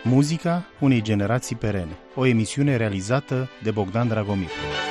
Muzica unei generații perene. O emisiune realizată de Bogdan Dragomir.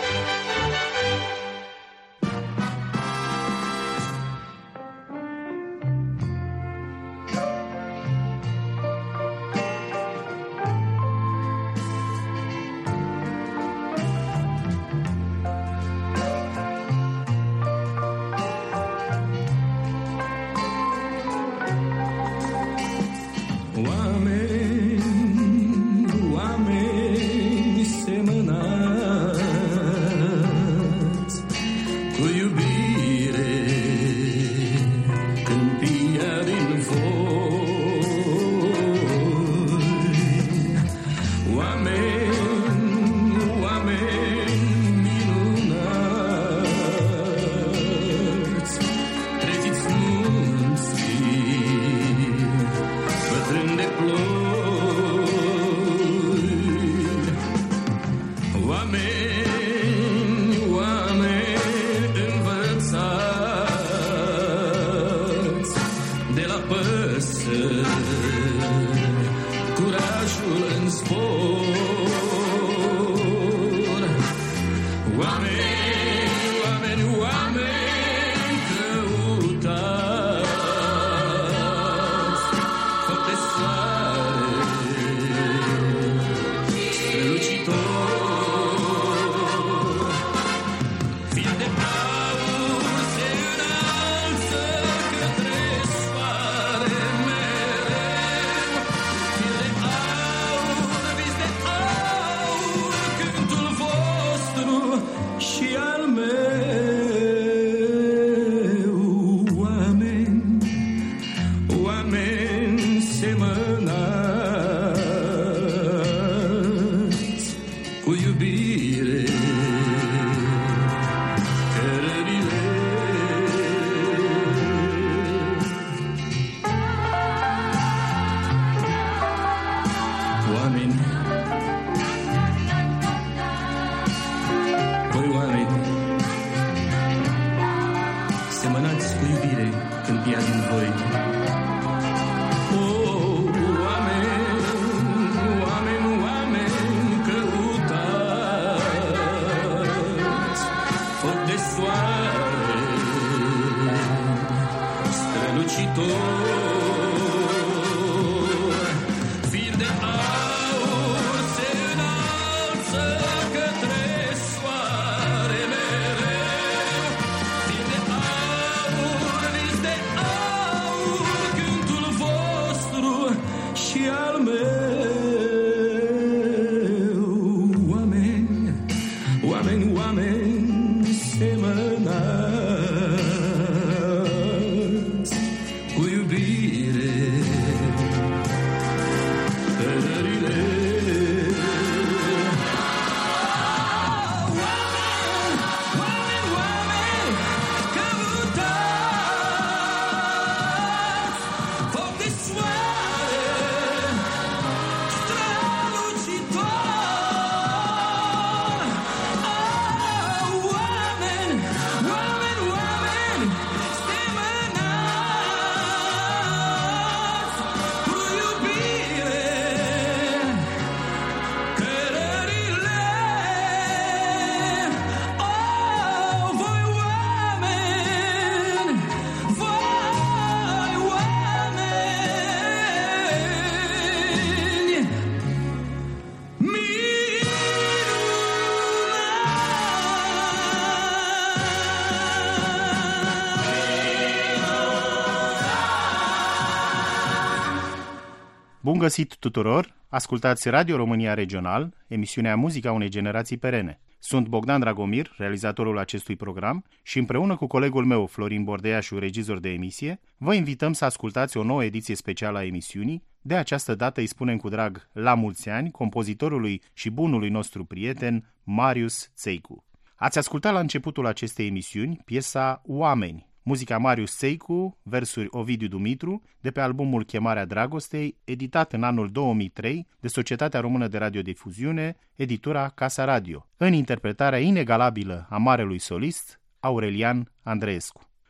Bun găsit tuturor! Ascultați Radio România Regional, emisiunea Muzica unei generații perene. Sunt Bogdan Dragomir, realizatorul acestui program, și împreună cu colegul meu, Florin Bordeașu, regizor de emisie, vă invităm să ascultați o nouă ediție specială a emisiunii. De această dată îi spunem cu drag la mulți ani compozitorului și bunului nostru prieten, Marius Țeicu. Ați ascultat la începutul acestei emisiuni piesa Oameni, muzica Marius Țeicu, versuri Ovidiu Dumitru, de pe albumul Chemarea Dragostei, editat în anul 2003 de Societatea Română de Radiodifuziune, editura Casa Radio, în interpretarea inegalabilă a marelui solist Aurelian Andreescu.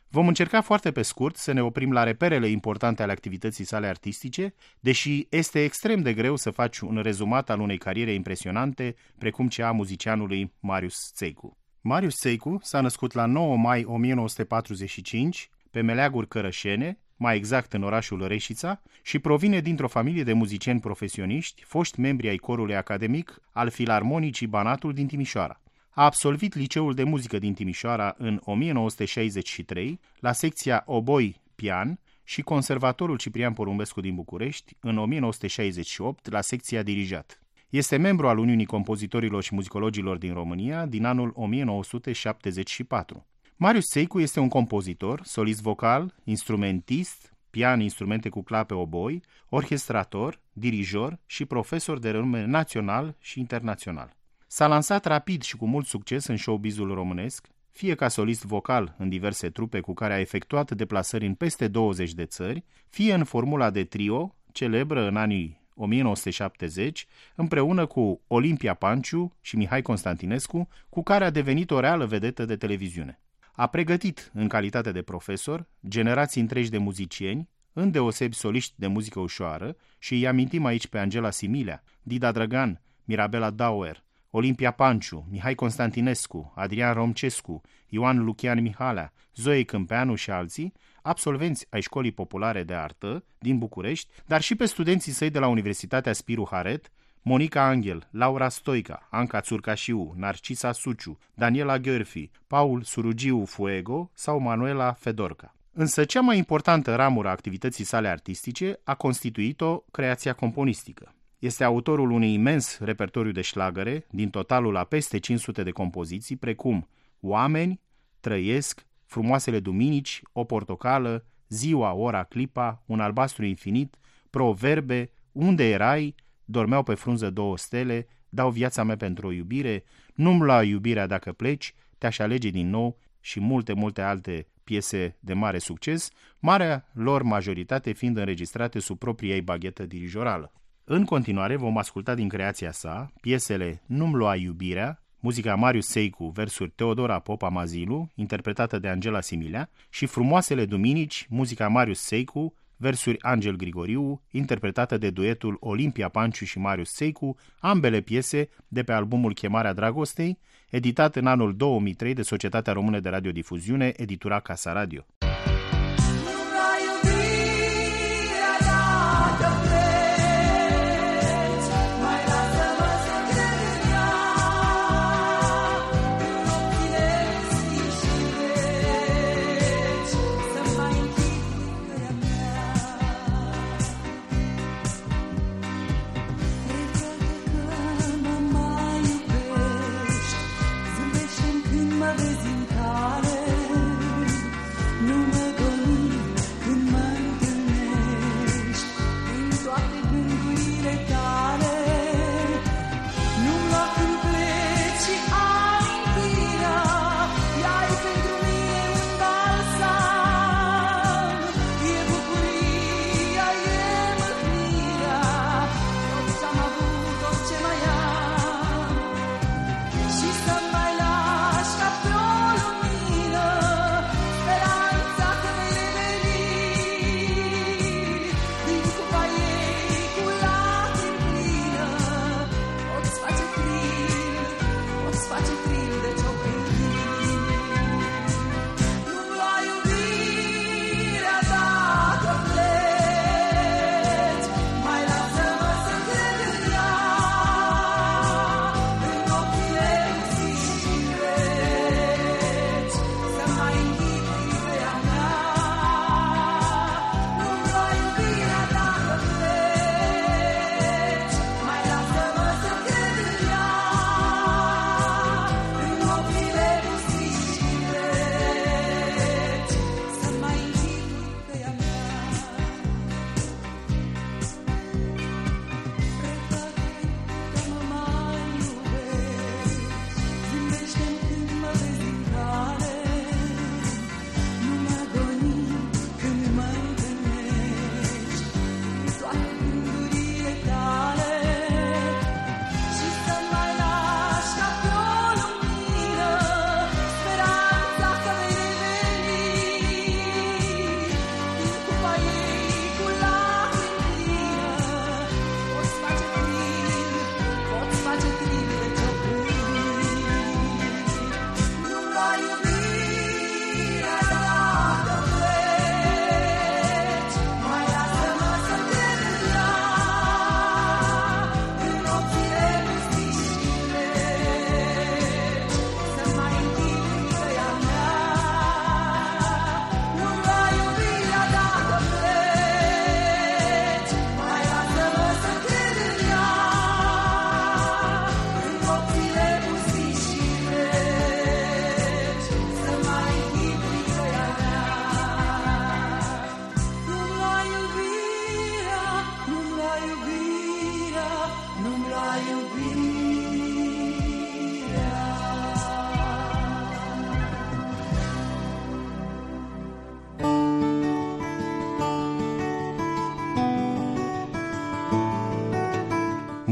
Vom încerca foarte pe scurt să ne oprim la reperele importante ale activității sale artistice, deși este extrem de greu să faci un rezumat al unei cariere impresionante, precum cea a muzicianului Marius Țeicu. Marius Țeicu s-a născut la 9 mai 1945 pe meleaguri cărășene, mai exact în orașul Reșița, și provine dintr-o familie de muzicieni profesioniști, foști membri ai corului academic al Filarmonicii Banatul din Timișoara. A absolvit Liceul de Muzică din Timișoara în 1963, la secția oboi-pian, și Conservatorul Ciprian Porumbescu din București în 1968, la secția dirijat. Este membru al Uniunii Compozitorilor și Muzicologilor din România din anul 1974. Marius Țeicu este un compozitor, solist vocal, instrumentist, pian, instrumente cu clape, oboi, orchestrator, dirijor și profesor de renume național și internațional. S-a lansat rapid și cu mult succes în showbizul românesc, fie ca solist vocal în diverse trupe cu care a efectuat deplasări în peste 20 de țări, fie în formula de trio, celebră în anii 1970, împreună cu Olimpia Panciu și Mihai Constantinescu, cu care a devenit o reală vedetă de televiziune. A pregătit, în calitate de profesor, generații întregi de muzicieni, îndeosebi soliști de muzică ușoară, și îi amintim aici pe Angela Similea, Dida Drăgan, Mirabela Dauer, Olimpia Panciu, Mihai Constantinescu, Adrian Romcescu, Ioan Lucian Mihalea, Zoe Câmpeanu și alții, absolvenți ai Școlii Populare de Artă din București, dar și pe studenții săi de la Universitatea Spiru Haret, Monica Angel, Laura Stoica, Anca Țurcașiu, Narcisa Suciu, Daniela Gheorfi, Paul Surugiu Fuego sau Manuela Fedorca. Însă cea mai importantă ramură a activității sale artistice a constituit-o creația componistică. Este autorul unui imens repertoriu de șlagăre, din totalul a peste 500 de compoziții, precum Oameni, Trăiesc, Frumoasele duminici, O portocală, Ziua, ora, clipa, Un albastru infinit, Proverbe, Unde erai, Dormeau pe frunză două stele, Dau viața mea pentru o iubire, Nu-mi lua iubirea dacă pleci, Te-aș alege din nou și multe alte piese de mare succes, marea lor majoritate fiind înregistrate sub propria ei baghetă dirijorală. În continuare vom asculta din creația sa piesele Nu-mi lua iubirea, muzica Marius Țeicu, versuri Teodora Popa Mazilu, interpretată de Angela Similea, și Frumoasele duminici, muzica Marius Țeicu, versuri Angel Grigoriu, interpretată de duetul Olimpia Panciu și Marius Țeicu, ambele piese de pe albumul Chemarea Dragostei, editat în anul 2003 de Societatea Română de Radiodifuziune, editura Casa Radio. Nu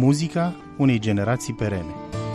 Muzica unei generații perene.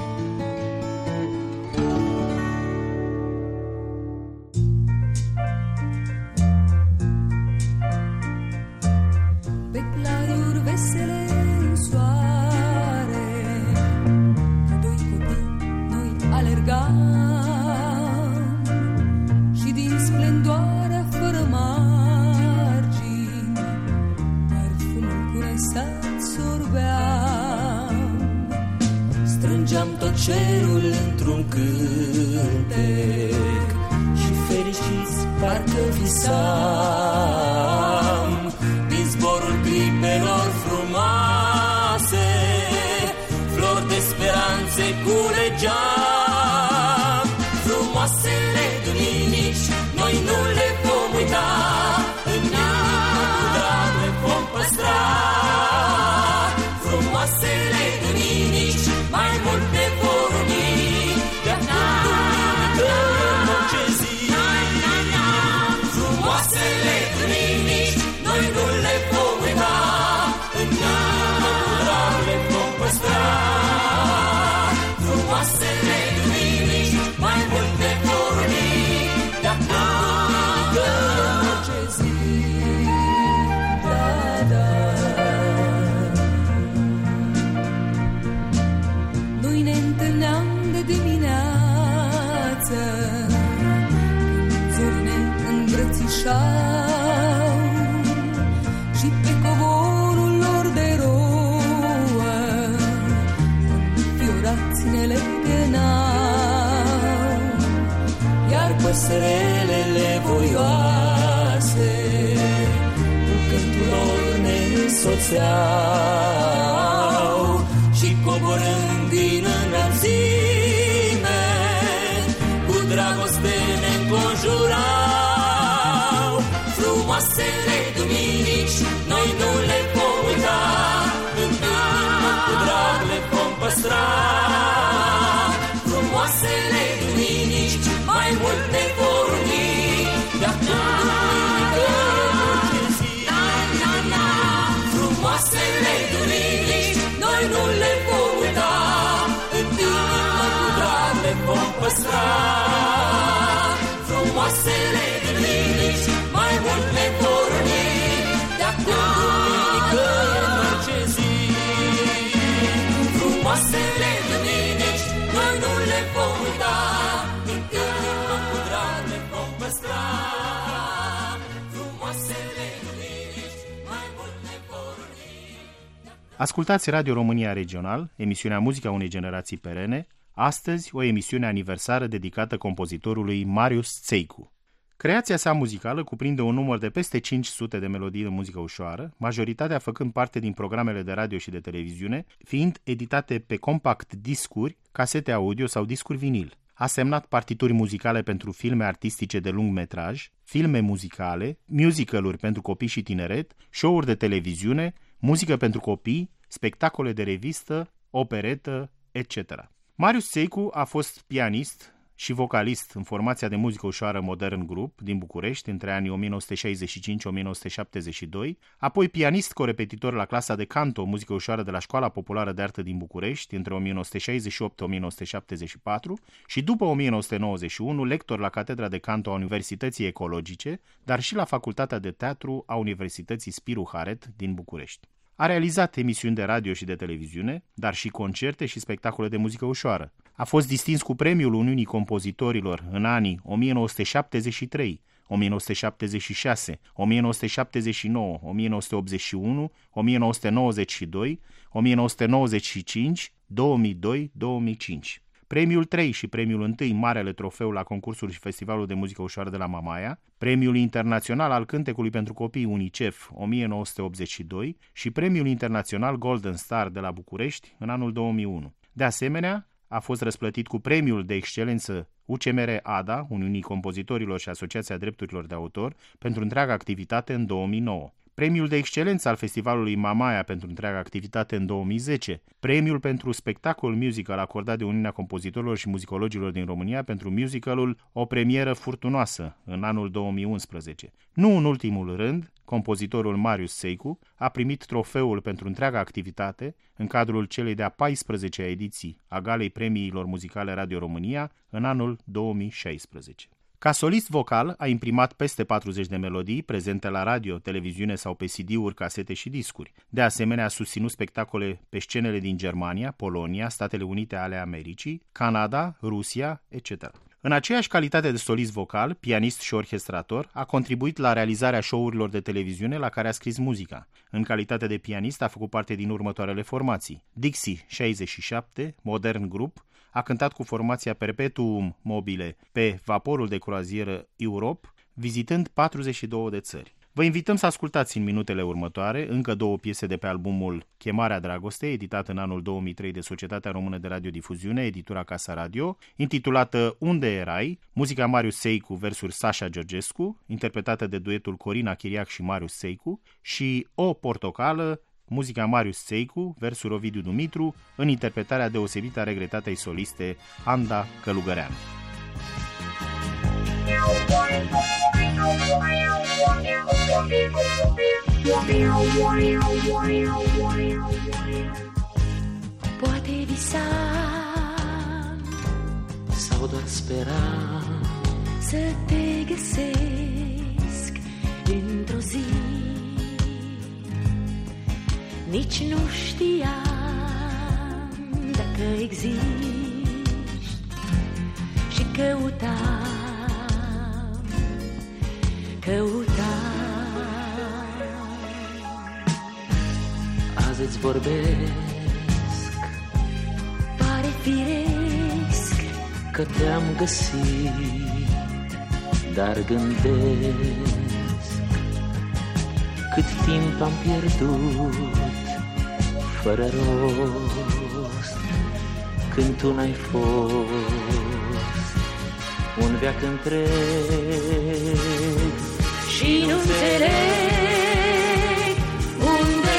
Pe claruri vesele în soare, cu doi copii noi alergam și din splendoarea fără margini parfumul curesat sorbeam. Strângeam tot cerul într-un cântec și fericiți parcă visam. Din zborul clipelor frumoase, flori de speranțe culegeam. Frumoasele duminici noi nu le vom uita, în inima cu drag le vom păstra. Frumoasele duminici mai mult ne vor uni, de-a duminică în orice zi. Frumoasele duminici noi nu le vom uita, în inima cu drag le vom păstra. Frumoasele duminici mai mult ne vor uni, de-a duminică în orice zi. Da, da. Noi ne întâlneam de dimineață, când zorii ne îmbrățișau și pe covorul lor de rouă înfiorați ne legănau. Iar păsărelele voioase cu cântul lor ne însoțeau și coborând din înălțime cu dragoste ne înconjurau. Frumoasele duminici noi nu le vom uita, în inima cu drag le vom păstra. Frumoasele duminici mai mult ne vor uni, de-a duminică în orice zi. Frumoasele duminici noi nu le vom uita, în inima cu drag le vom păstra. Frumoasele duminici mai mult ne vor uni, de-a duminică în orice zi. Frumoasele duminici noi nu le vom uita, în inima cu drag le vom păstra. Frumoasele duminici mai mult ne vor uni. Ascultați Radio România Regional, emisiunea Muzica unei generații perene, astăzi o emisiune aniversară dedicată compozitorului Marius Țeicu. Creația sa muzicală cuprinde un număr de peste 500 de melodii de muzică ușoară, majoritatea făcând parte din programele de radio și de televiziune, fiind editate pe compact discuri, casete audio sau discuri vinil. A semnat partituri muzicale pentru filme artistice de lung metraj, filme muzicale, musicaluri pentru copii și tineret, show-uri de televiziune, muzică pentru copii, spectacole de revistă, operetă, etc. Marius Țeicu a fost pianist și vocalist în formația de muzică ușoară Modern Group din București între anii 1965-1972, apoi pianist corepetitor la clasa de canto muzică ușoară de la Școala Populară de Artă din București între 1968-1974 și după 1991 lector la Catedra de Canto a Universității Ecologice, dar și la Facultatea de Teatru a Universității Spiru Haret din București. A realizat emisiuni de radio și de televiziune, dar și concerte și spectacole de muzică ușoară. A fost distins cu Premiul Uniunii Compozitorilor în anii 1973, 1976, 1979, 1981, 1992, 1995, 2002, 2005. Premiul 3 și Premiul 1, Marele Trofeu la concursul și festivalul de muzică ușoară de la Mamaia, Premiul Internațional al Cântecului pentru Copii UNICEF 1982 și Premiul Internațional Golden Star de la București în anul 2001. De asemenea, a fost răsplătit cu Premiul de Excelență UCMR ADA, Uniunii Compozitorilor și Asociația Drepturilor de Autor, pentru întreaga activitate în 2009. premiul de excelență al festivalului Mamaia pentru întreaga activitate în 2010, premiul pentru spectacol musical acordat de Uniunea Compozitorilor și Muzicologilor din România pentru musicalul O premieră furtunoasă în anul 2011. Nu în ultimul rând, compozitorul Marius Seicu a primit trofeul pentru întreaga activitate în cadrul celei de-a 14-a ediții a Galei Premiilor Muzicale Radio România în anul 2016. Ca solist vocal a imprimat peste 40 de melodii prezente la radio, televiziune sau pe CD-uri, casete și discuri. De asemenea, a susținut spectacole pe scenele din Germania, Polonia, Statele Unite ale Americii, Canada, Rusia, etc. În aceeași calitate de solist vocal, pianist și orchestrator, a contribuit la realizarea show-urilor de televiziune la care a scris muzica. În calitate de pianist a făcut parte din următoarele formații: Dixie 67, Modern Group, a cântat cu formația Perpetuum Mobile pe vaporul de croazieră Europe, vizitând 42 de țări. Vă invităm să ascultați în minutele următoare încă 2 piese de pe albumul Chemarea Dragostei, editat în anul 2003 de Societatea Română de Radiodifuziune, editura Casa Radio, intitulată Unde erai?, muzica Marius Seicu versuri Sasha Georgescu, interpretată de duetul Corina Chiriac și Marius Seicu, și O portocală, muzica Marius Seicu versuri Ovidiu Dumitru, în interpretarea deosebită a regretatei soliste Anda Călugăreanu. Poate visam sau doar speram să te găsesc într-o zi. Nici nu știam dacă existi și căutam. Azi îți vorbesc, pare firesc că te-am găsit, dar gândesc cât timp am pierdut fără rost, când tu n-ai fost un veac întreg. Și nu înțeleg unde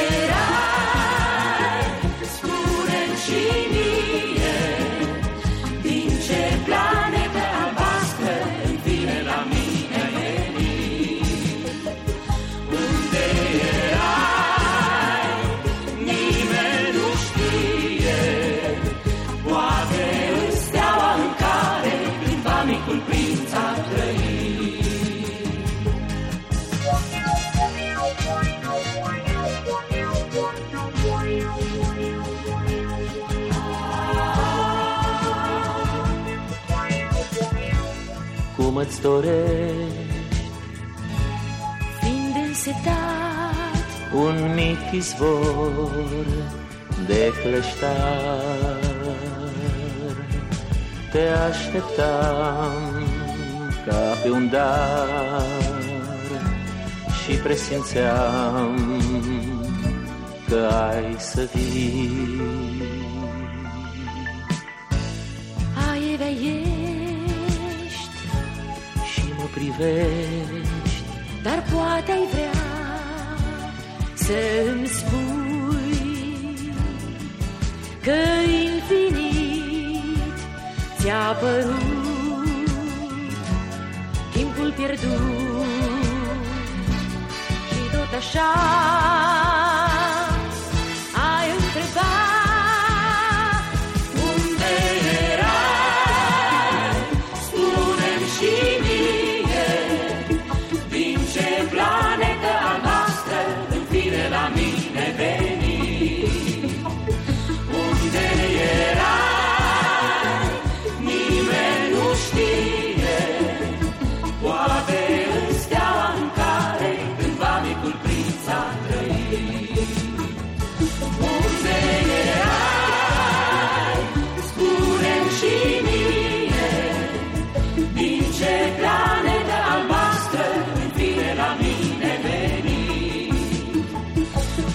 erai. Spune-mi și mie din ce planetă albastră îmi vine la mine veni. Unde erai, nimeni nu știe. Poate în steaua în care cândva micul prinț a trăit. Cum îți dorești, Fiind însetat, un mic izvor de cleștar, te așteptam ca pe un dar și presimțeam că ai să vii. aievea ești, Mă privești, dar poate ai vrea să-mi spui că infinit ți-a părut timpul pierdut. Și tot așa ai întrebat unde erai. Spune-mi și mie din ce planetă albastră îmi vine la mine veni. Unde erai, nimeni nu știe. Poate în steaua în care cândva micul prinț a trăit. Unde erai, spune-mi și mie din ce planetă albastră îmi vine la mine veni.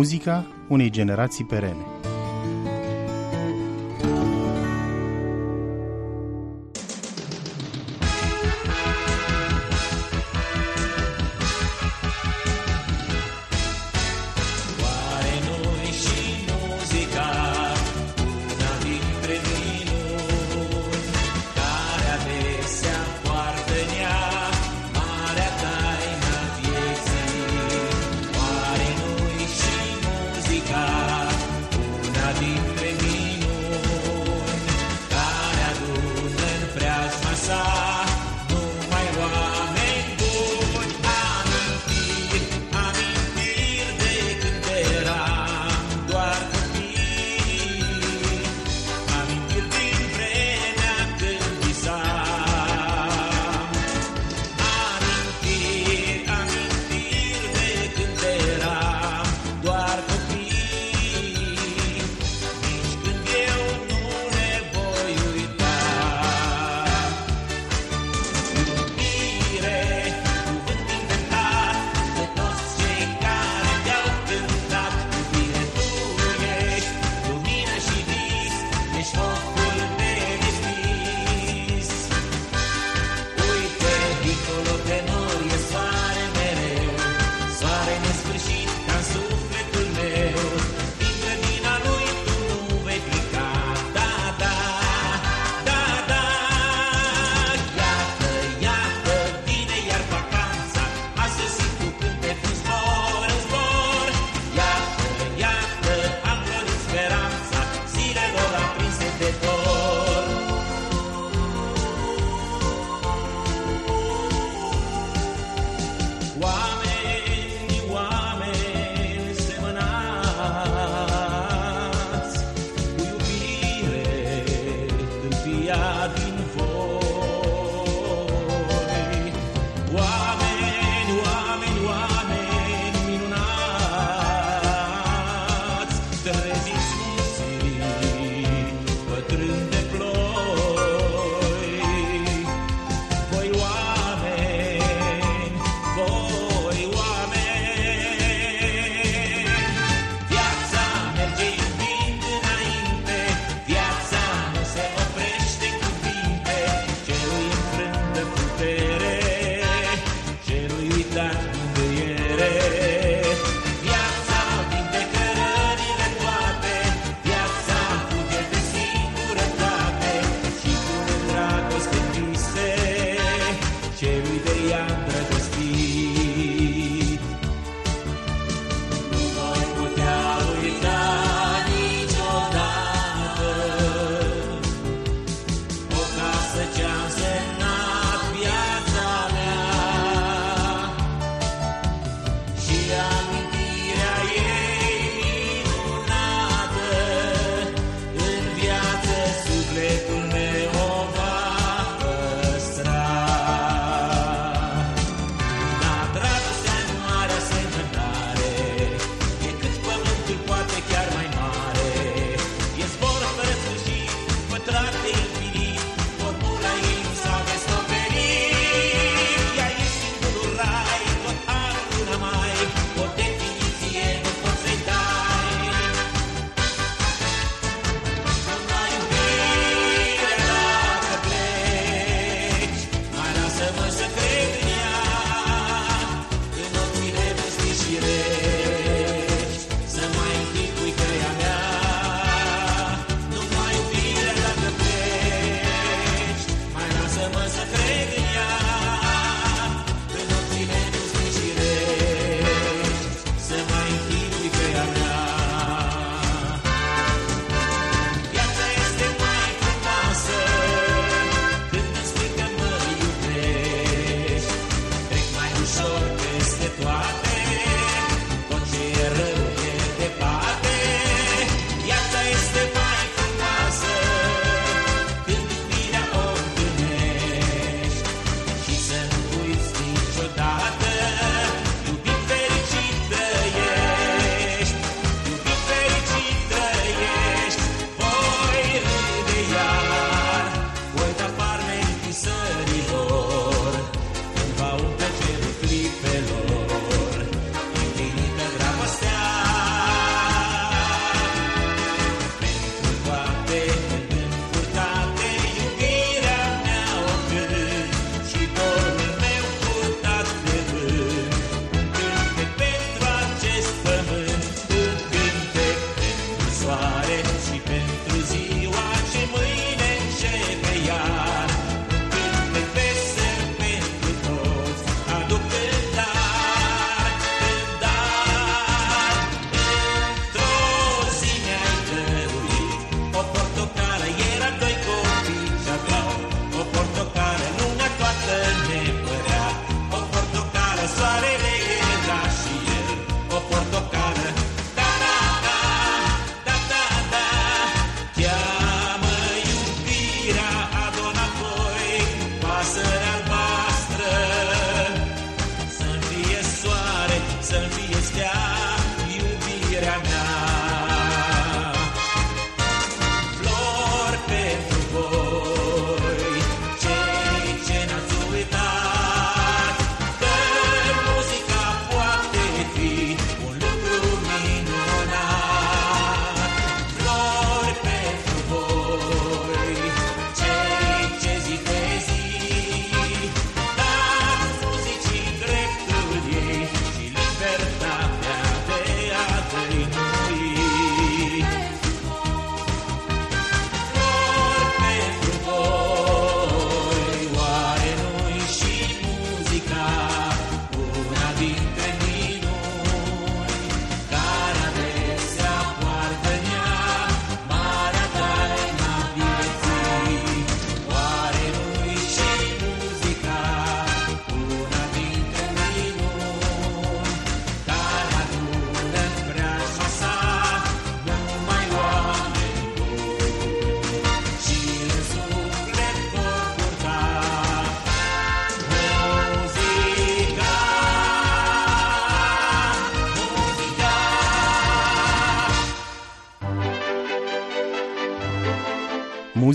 Muzica unei generații perene. Viața nu se oprește cu bine.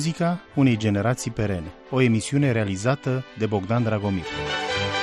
Muzica unei generații perene, o emisiune realizată de Bogdan Dragomir.